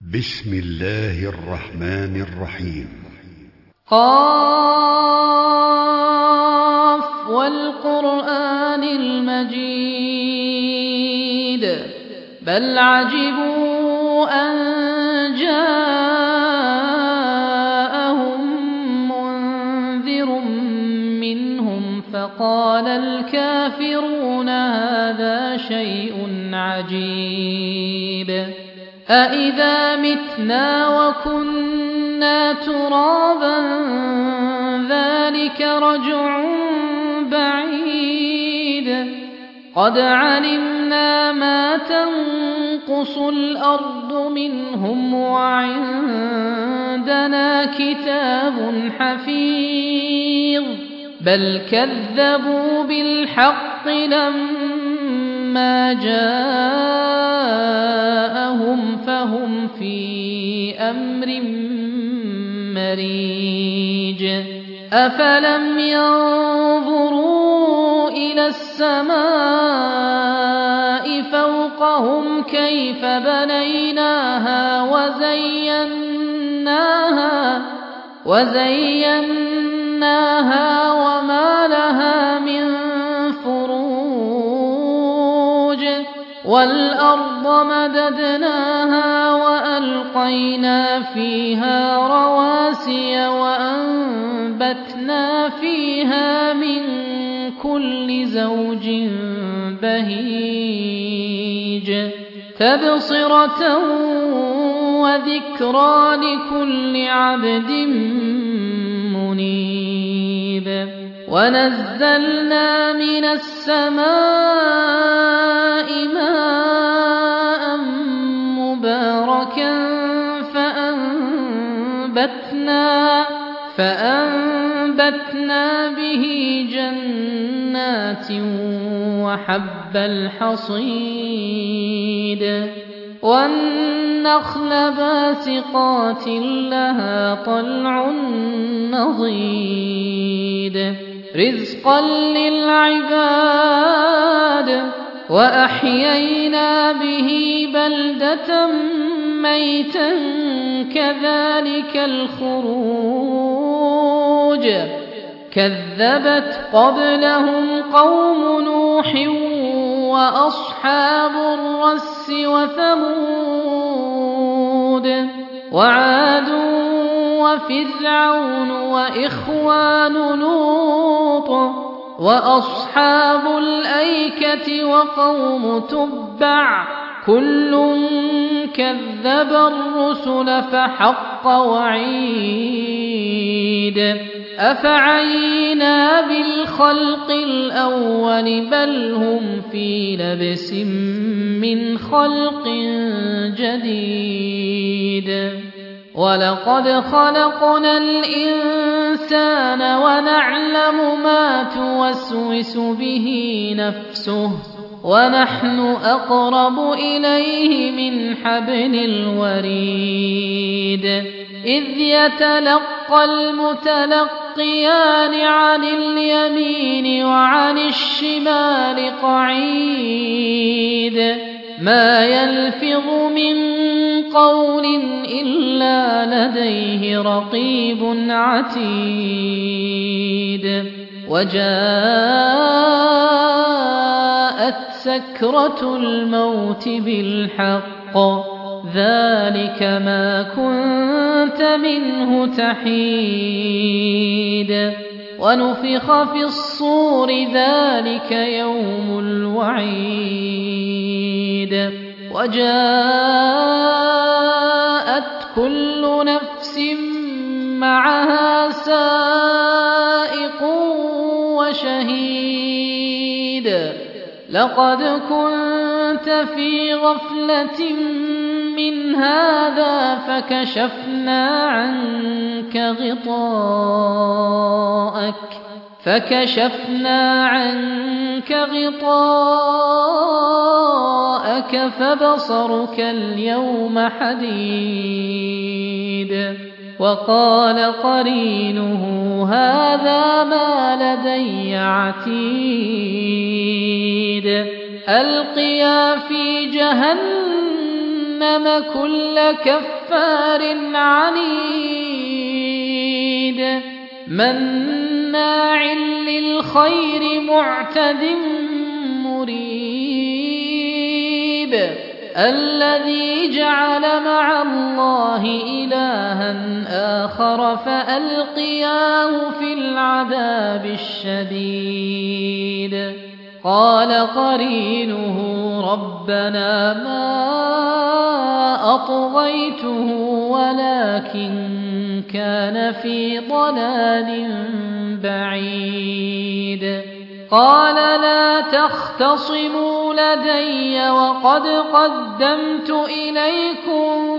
بسم الله الرحمن الرحيم. قاف والقرآن المجيد بل عجبوا أن جاءهم منذر منهم فقال الكافرون هذا شيء عجيب أإذا متنا وكنا ترابا ذلك رجع بعيد قد علمنا ما تنقص الأرض منهم وعندنا كتاب حفيظ بل كذبوا بالحق لما جاءهم فهم في أمر مريج أفلم ينظروا إلى السماء فوقهم كيف بنيناها وزيناها وما لها من فروج والأرض مددناها وألقينا فيها رواسي وأنبتنا فيها من كل زوج بهيج تبصرة وذكرى لكل عبد منيب ونزلنا من السماء ماء مباركا فأنبتنا به جنات وحب الحصيد والنخل باسقات لها طلع نضيد رزقا للعباد وأحيينا به بلدة ميتا كذلك الخروج كذبت قبلهم قوم نوح وأصحاب الرس وثمود وعاد وفرعون وإخوان لوط وأصحاب الأيكة وقوم تبع كل كذب الرسل فحق وعيد أفعينا بالخلق الأول بل هم في لبس من خلق جديد ولقد خلقنا الإنسان ونعلم ما توسوس به نفسه ونحن أقرب إليه من حبل الوريد إذ يتلقى المتلقيان عن اليمين وعن الشمال قعيد ما يلفظ من قول إلا لديه رقيب عتيد وجاءت سكرة الموت بالحق ذلك ما كنت منه تحيد ونفخ في الصور ذلك يوم الوعيد وجاءت كل نفس معها سائق وشهيد لقد كنت في غفلة من هذا فكشفنا عنك غطاءك فبصرك اليوم حديد وقال قرينه هذا ما لدي عتيد ألقيا في جهنم جهنم كل كفار عنيد مناع للخير معتد مريب الذي جعل مع الله إلها آخر فألقياه في العذاب الشديد قال قرينه ربنا ما أطغيته ولكن كان في ضلال بعيد قال لا تختصموا لدي وقد قدمت إليكم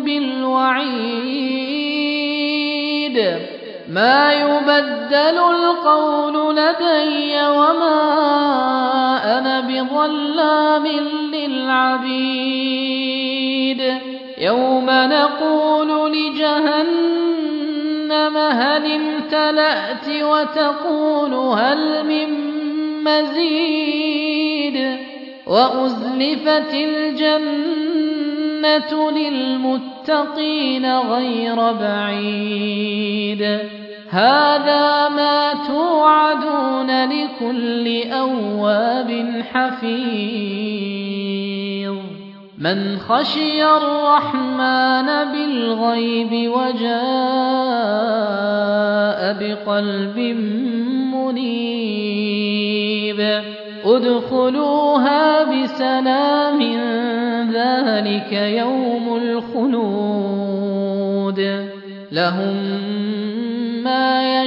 بالوعيد ما يبدل القول لدي وما أنا بظلام للعبيد يوم نقول لجهنم هل امتلأت وتقول هل من مزيد وأزلفت الجنة للمتقين غير بعيد هذا ما توعدون لكل أواب حفيظ من خشي الرحمن بالغيب وجاء بقلب منيب ادخلوها بسلام ذلك يوم الخلود لهم ما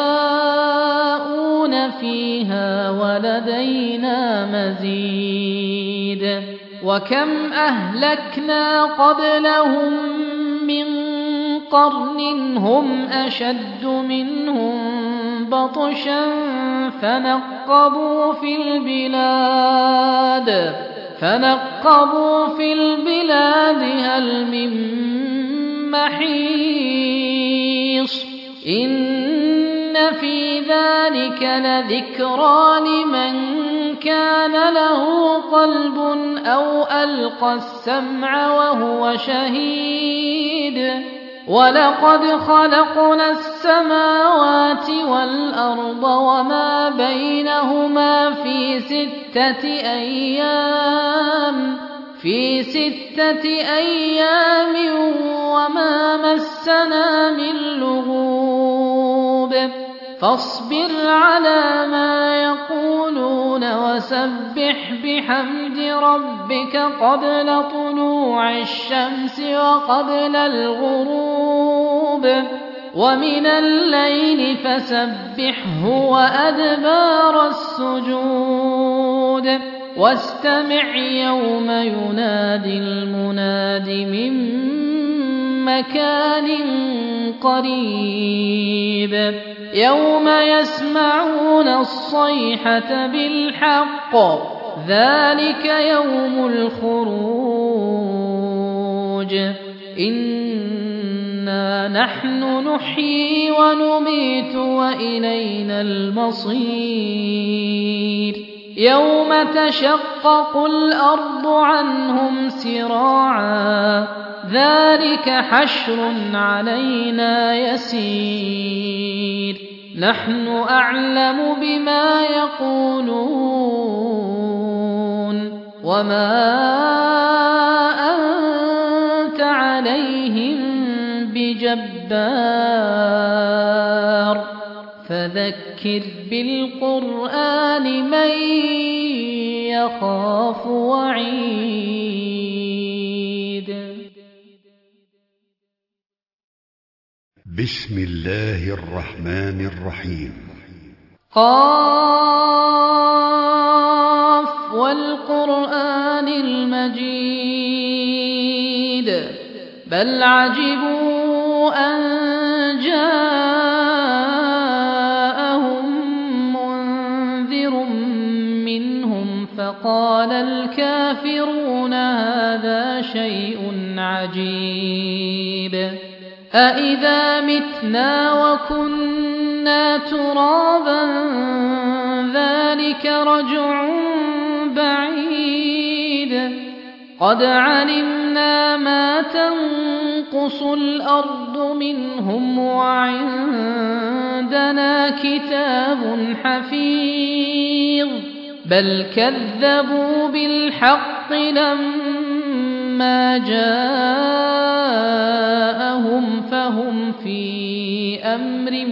يشاءون فيها ولدينا مزيد وكم أهلكنا قبلهم من قرن هم أشد منهم بطشا فنقبوا في البلاد هل من محيص إن في ذلك لذكرى لمن كان له قلب أو ألقى السمع وهو شهيد ولقد خلقنا السماوات والأرض وما بينهما في 6 أيام وما مسنا من لغوب فاصبر على ما يقولون وسبح بحمد ربك قبل طلوع الشمس وقبل الغروب ومن الليل فسبحه وأدبار السجود واستمع يوم ينادي المناد من مكان قريب يوم يسمعون الصيحة بالحق ذلك يوم الخروج إنا نحن نحيي ونميت وإلينا المصير يوم تشقق الأرض عنهم سراعا ذلك حشر علينا يسير نحن أعلم بما يقولون وما أنت عليهم بجبار فذكر بالقرآن من يخاف وعيد بسم الله الرحمن الرحيم قاف والقرآن المجيد بل عجبوا أن جاءهم منذر منهم فقال الكافرون هذا شيء عجيب أإذا متنا وكنا ترابا ذلك رجع بعيد قد علمنا ما تنقص الأرض منهم وعندنا كتاب حفيظ بل كذبوا بالحق لما جاءهم فهم في أمر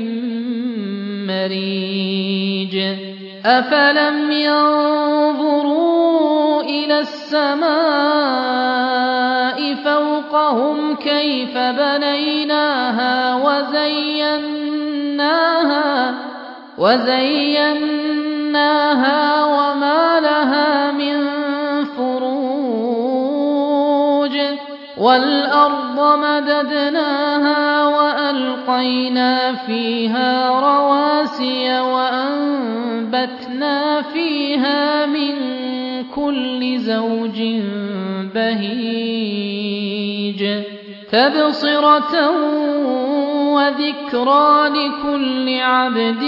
مريج أفلم ينظروا إلى السماء فوقهم كيف بنيناها وزيناها وما لها من فروج والأرض مددناها وألقينا فيها رواسي وأنبتنا فيها من كل زوج بهيج تبصرة وذكرى لكل عبد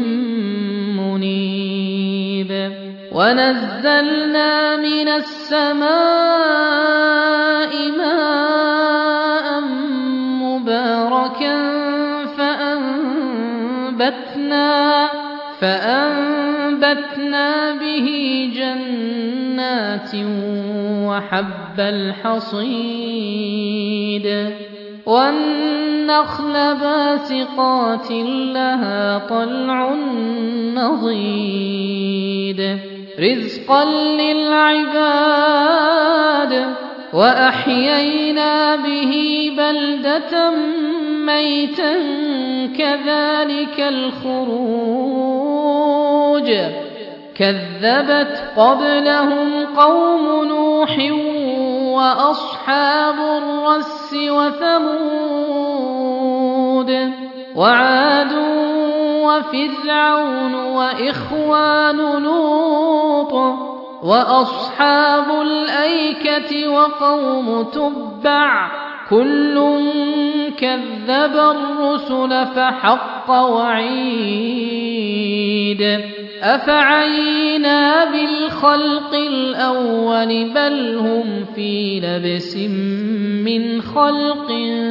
منيب ونزلنا من السماء ماء مباركا فأنبتنا به جنات وحب الحصيد والنخل باسقات لها طلع نضيد رزقا للعباد وأحيينا به بلدة ميتا كذلك الخروج كذبت قبلهم قوم نوح وأصحاب الرس وثمود وعاد وفرعون وإخوان لوط وأصحاب الأيكة وقوم تبع كل كذب الرسل فحق وعيد أفعينا بالخلق الأول بل هم في لبس من خلق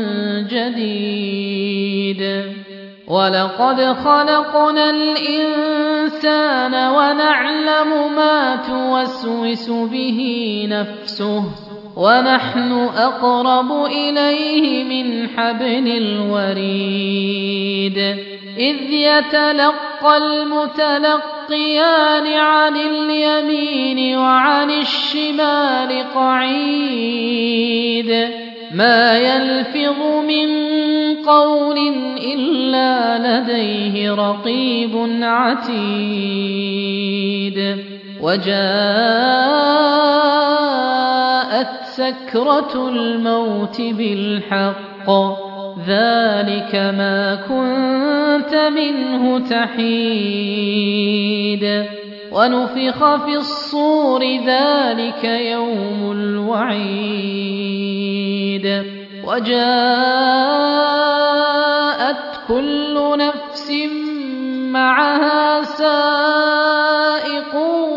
جديد ولقد خلقنا الإنسان ونعلم ما توسوس به نفسه ونحن أقرب إليه من حبل الوريد إذ يتلقى المتلقيان عن اليمين وعن الشمال قعيد ما يلفظ من قول إلا لديه رقيب عتيد وجاءت سكرة الموت بالحق ذلك ما كنت منه تحيد ونفخ في الصور ذلك يوم الوعيد وجاءت كل نفس معها سائق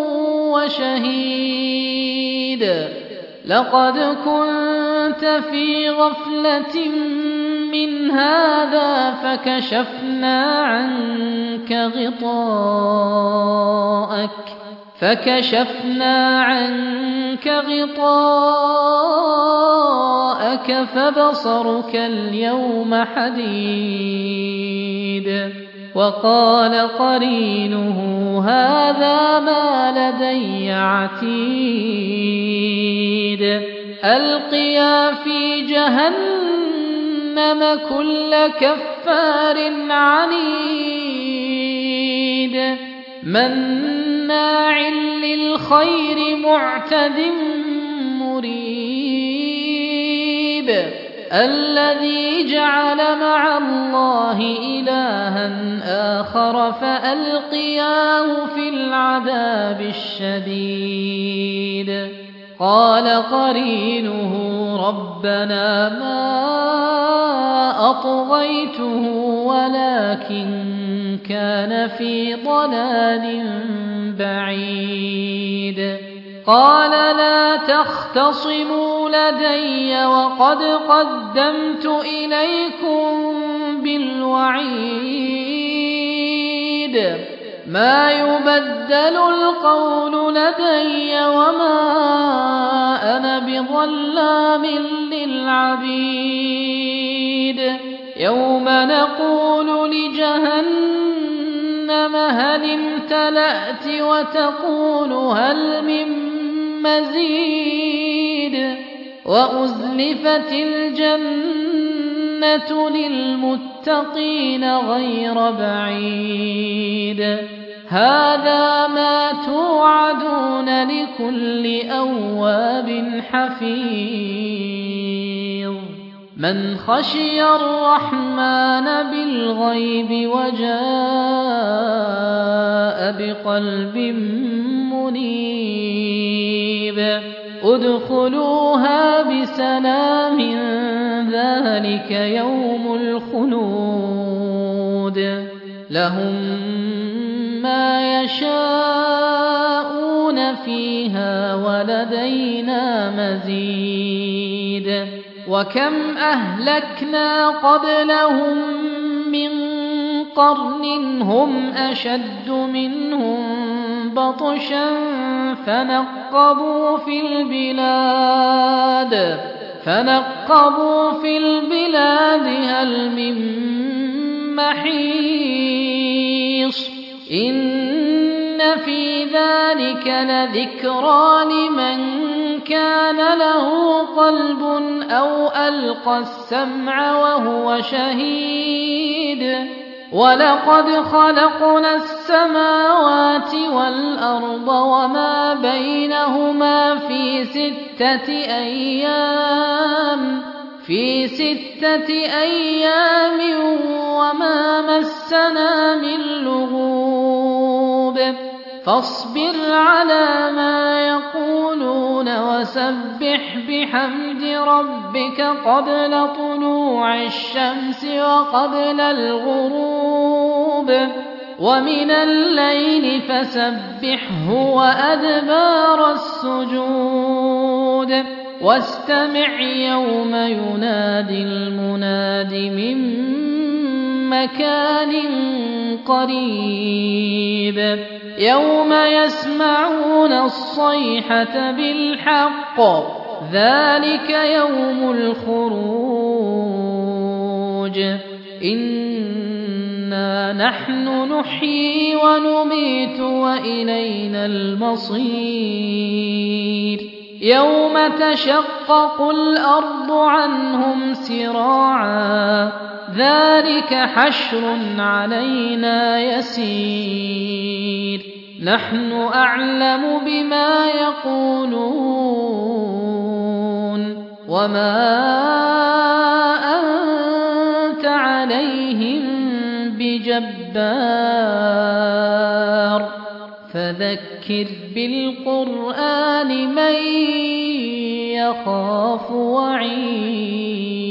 وشهيد لقد كنت في غفلة من هذا فكشفنا عنك غطاءك فبصرك اليوم حديد وقال قرينه هذا ما لدي عتيد ألقيا في جهنم كل كفار عنيد مناع للخير معتد مريب الذي جعل مع الله إلها آخر فألقياه في العذاب الشديد قال قرينه ربنا ما أطغيته ولكن كان في ضلال بعيد قال لا تختصموا لدي وقد قدمت إليكم بالوعيد ما يبدل القول لدي وما أنا بظلام للعبيد يوم نقول لجهنم هل امتلأت وتقول هل من مزيد وأزلفت الجنة للمتقين غير بعيد هذا ما توعدون لكل أواب حفيظ من خشي الرحمن بالغيب وجاء بقلب منيب ادخلوها بسلام ذلك يوم الخلود لهم ما يشاءون فيها ولدينا مزيد وكم أهلكنا قبلهم من قرن هم أشد منهم بطشا فنقبوا في البلاد هل من محيص إن في ذلك لذكرى لمن كان له قلب أو ألقى السمع وهو شهيد ولقد خلقنا السماوات والأرض وما بينهما في 6 أيام وما مسنا من لغوب فاصبر على ما يقولون وسبح بحمد ربك قبل طلوع الشمس وقبل الغروب ومن الليل فسبحه وأدبار السجود واستمع يوم ينادي المناد من مكان قريب يوم يسمعون الصيحة بالحق ذلك يوم الخروج إنا نحن نحيي ونميت وإلينا المصير يوم تشقق الأرض عنهم سراعا ذلك حشر علينا يسير نحن أعلم بما يقولون وما أنت عليهم بجبار فذكر بالقرآن من يخاف وعيد